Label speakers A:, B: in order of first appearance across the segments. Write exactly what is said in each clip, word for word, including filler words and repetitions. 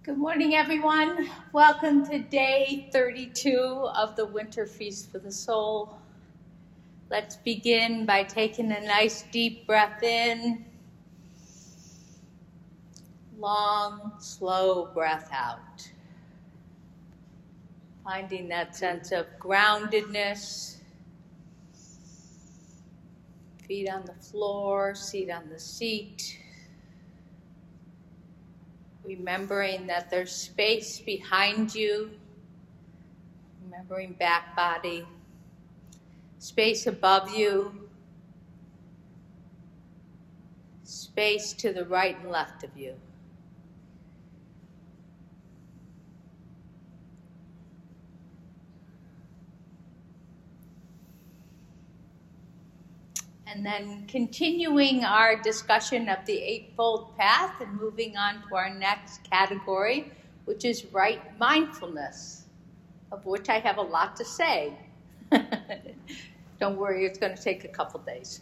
A: Good morning, everyone. Welcome to day thirty-two of the Winter Feast for the Soul. Let's begin by taking a nice deep breath in. Long, slow breath out. Finding that sense of groundedness. Feet on the floor, seat on the seat. Remembering that there's space behind you, remembering back body, space above you, space to the right and left of you. And then continuing our discussion of the Eightfold Path and moving on to our next category, which is right mindfulness, of which I have a lot to say. Don't worry, it's going to take a couple days.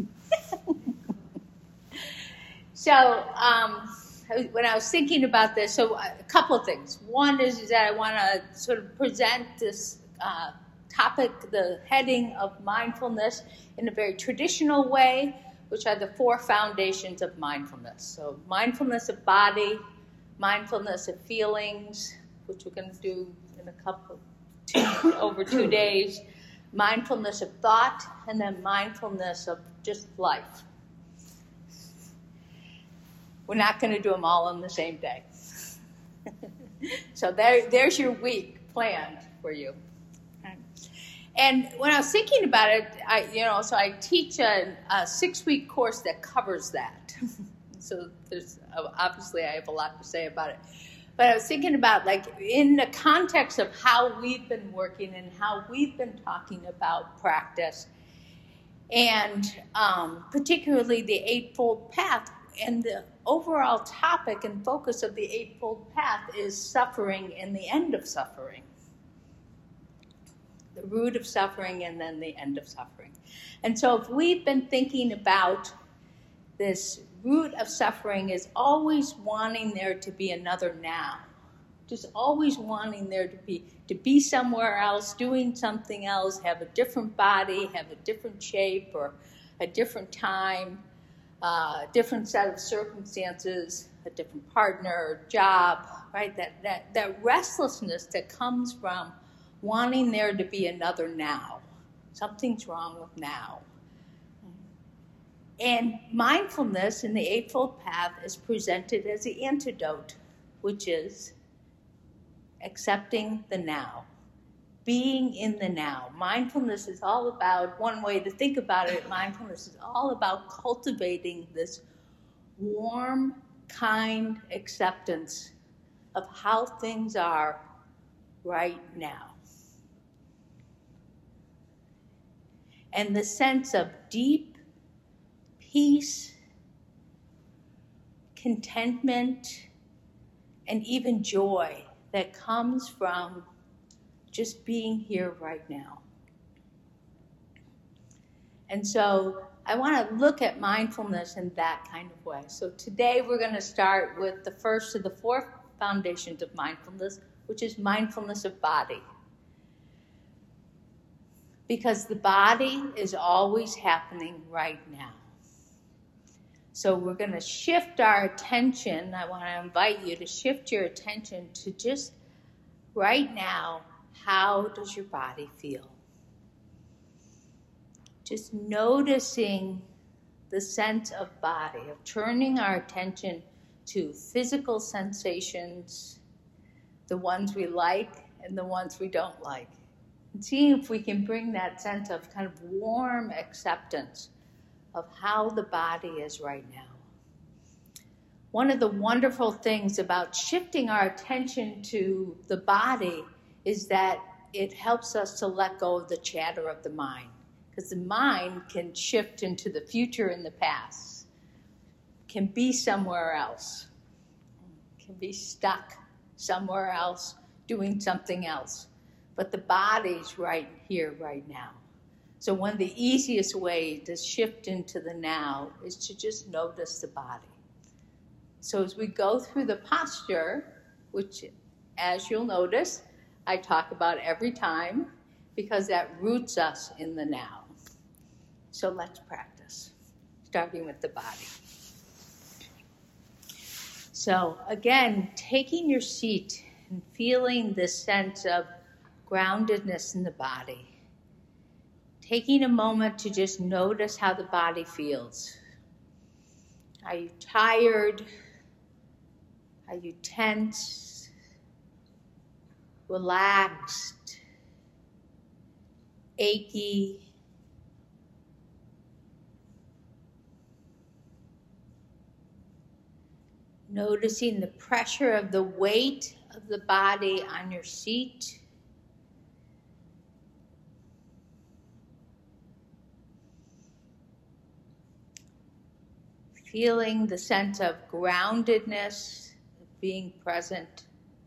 A: So um, when I was thinking about this, so a couple of things. One is, is that I want to sort of present this uh, topic, the heading of mindfulness, in a very traditional way, which are the four foundations of mindfulness. So mindfulness of body, mindfulness of feelings, which we're going to do in a couple, two, over two days, mindfulness of thought, and then mindfulness of just life. We're not going to do them all on the same day. So there, there's your week planned for you. And when I was thinking about it, I, you know, so I teach a, a six-week course that covers that. So there's obviously I have a lot to say about it. But I was thinking about, like, in the context of how we've been working and how we've been talking about practice, and um, particularly the Eightfold Path, and the overall topic and focus of the Eightfold Path is suffering and the end of suffering. The root of suffering and then the end of suffering. And so if we've been thinking about this root of suffering is always wanting there to be another now. Just always wanting there to be to be somewhere else, doing something else, have a different body, have a different shape or a different time, uh, a different set of circumstances, a different partner, job, right? That that that restlessness that comes from wanting there to be another now. Something's wrong with now. And mindfulness in the Eightfold Path is presented as the antidote, which is accepting the now, being in the now. Mindfulness is all about, one way to think about it, mindfulness is all about cultivating this warm, kind acceptance of how things are right now. And the sense of deep peace, contentment, and even joy that comes from just being here right now. And so I want to look at mindfulness in that kind of way. So today we're going to start with the first of the four foundations of mindfulness, which is mindfulness of body. Because the body is always happening right now. So we're going to shift our attention. I want to invite you to shift your attention to just right now, how does your body feel? Just noticing the sense of body, of turning our attention to physical sensations, the ones we like and the ones we don't like. And seeing if we can bring that sense of kind of warm acceptance of how the body is right now. One of the wonderful things about shifting our attention to the body is that it helps us to let go of the chatter of the mind. Because the mind can shift into the future and the past, can be somewhere else, can be stuck somewhere else doing something else. But the body's right here, right now. So one of the easiest ways to shift into the now is to just notice the body. So as we go through the posture, which, as you'll notice, I talk about every time because that roots us in the now. So let's practice, starting with the body. So again, taking your seat and feeling this sense of groundedness in the body. Taking a moment to just notice how the body feels. Are you tired? Are you tense? Relaxed? Achy? Noticing the pressure of the weight of the body on your seat. Feeling the sense of groundedness, of being present.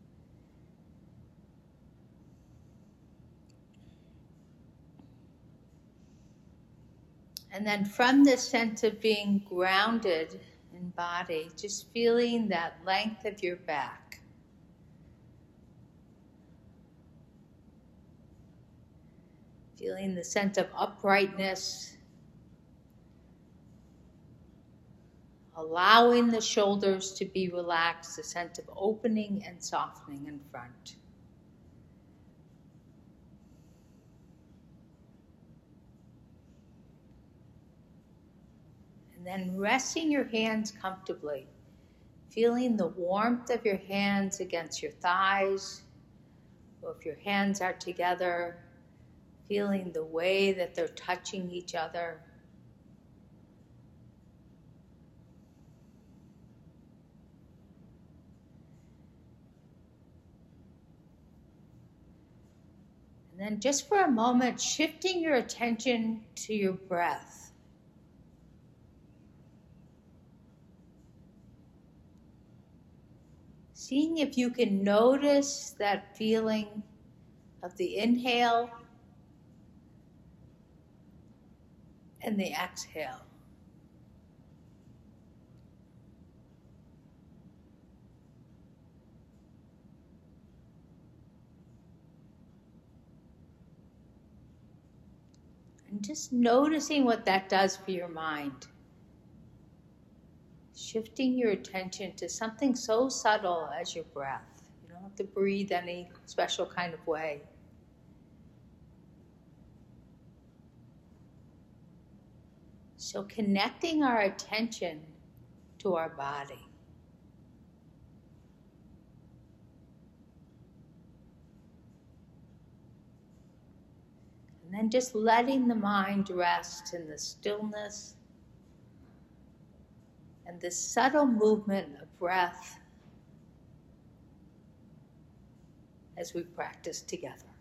A: And then from this sense of being grounded in body, just feeling that length of your back. Feeling the sense of uprightness. Allowing the shoulders to be relaxed, a sense of opening and softening in front. And then resting your hands comfortably, feeling the warmth of your hands against your thighs, or if your hands are together, feeling the way that they're touching each other. And then just for a moment, shifting your attention to your breath. Seeing if you can notice that feeling of the inhale and the exhale. And just noticing what that does for your mind. Shifting your attention to something so subtle as your breath. You don't have to breathe any special kind of way. So connecting our attention to our body. And then just letting the mind rest in the stillness and this subtle movement of breath as we practice together.